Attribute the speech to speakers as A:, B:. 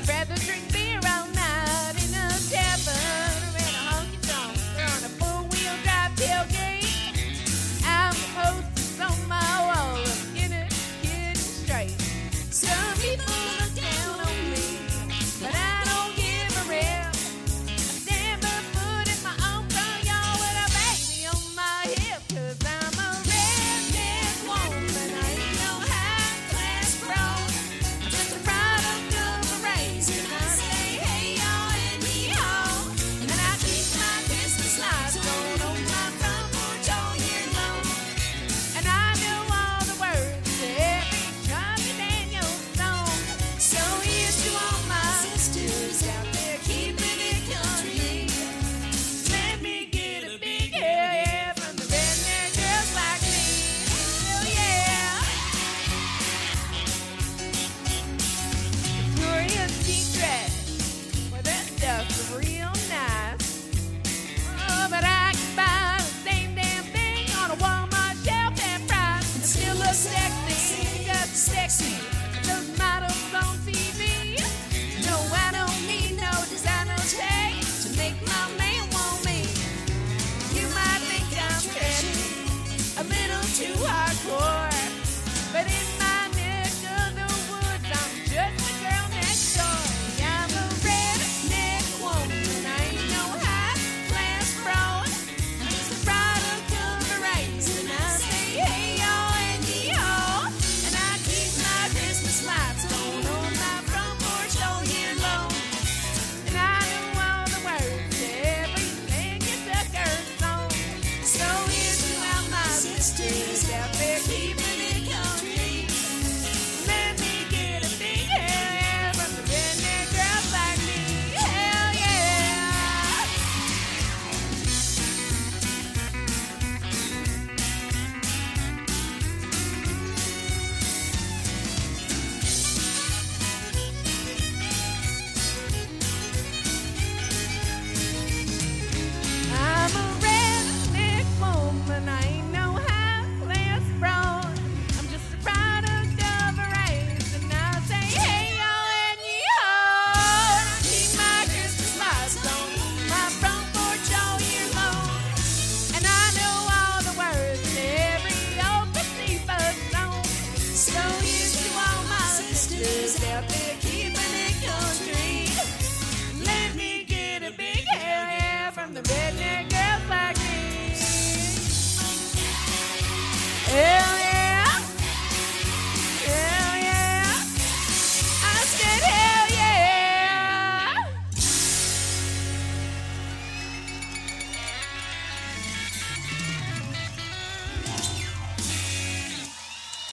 A: rather drink beer all night in a tavern or in a honky tonk or on a four-wheel drive tailgate. I'm the posters on my wall of getting straight. Some people look down on me, but I don't give a rip. I stand barefoot in my own front yard with a baby on my hip, 'cause I'm a redneck woman. I ain't no high-class broad. I'm just a product of a race, and I say, hey, y'all, and me-haw. And I keep my Christmas lights going on my front porch all year long. And I know all the words to every Charlie Daniels song. So here's to all my sisters out there keeping it country. Let me get a big hell yeah from the redneck girls like me. Hell yeah. Victoria's Secret, well, that stuff's real nice. Oh, but I can buy the same damn thing on a Walmart shelf at price and still look sexy, just sexy. Those models on TV. No, I don't need no designer tag to make my man want me. You might think I'm pretty, a little too hardcore, but in my neck of the woods, I'm just the girl next door. I'm a redneck woman. I ain't no high-class broad. I'm just a product of a race, and I say, hey, y'all, and yee-haw. And I keep my Christmas lights going on my front porch all year long. And I know all the words to every Maggie Tucker song. So here's to all my sisters out there keeping it country. Let me get a big hell yeah from the redneck girls like me. Hell yeah. I'm a redneck woman. I ain't no high-class broad. I'm just a product of a race, and I say, hey, y'all, and yee-haw. And I keep my Christmas lights on my front porch all year long. And I know all the words to every old Christmas song. So here's to all my sisters out there